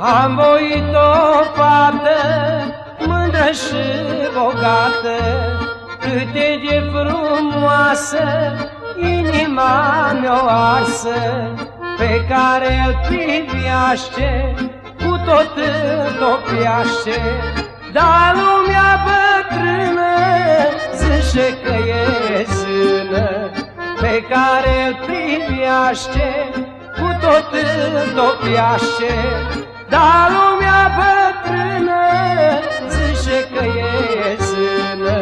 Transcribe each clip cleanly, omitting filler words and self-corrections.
Am voit o fată mândră și bogată, câte de frumoasă inima mi-o arsă, pe care îl privește, cu tot topiaște. Dar lumea bătrână zice că e zână, pe care îl privește, cu tot topiaște. Dar lumea bătrână zice că e zână.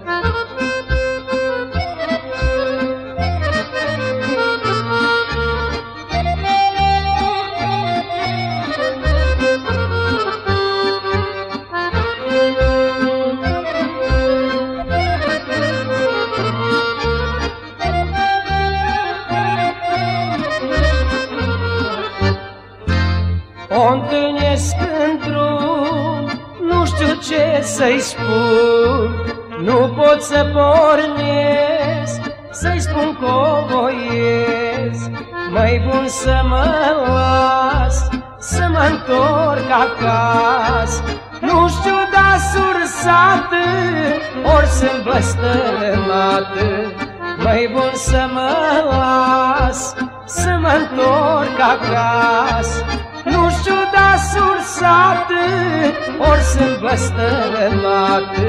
O întâlnesc într-un, nu știu ce să-i spun, nu pot să pornesc, să-i spun că o voiesc. Mai bun să mă las, să mă întorc acasă, nu știu da sursată, ori sunt blăstămată. Mai bun să mă las, să mă întorc acasă, nu știu da sursată, ori sunt blăstămată.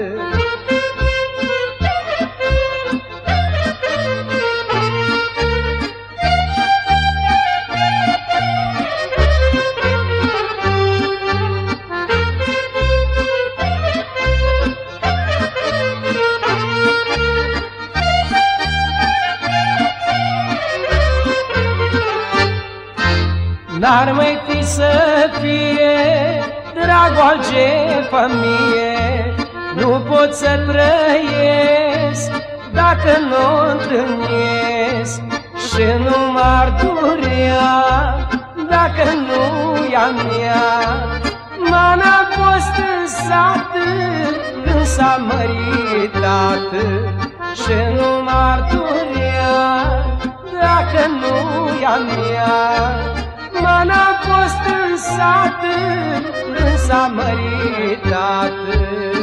N-ar mai fi să fie dragul al gefămie, nu pot să trăiesc dacă nu întâlnesc, și nu m-ar durea dacă nu-i a mea. Mana a fost în sat când s-a măritat, și nu m-ar durea dacă nu-i a mea. Mana a fost în sat când s-a măritat.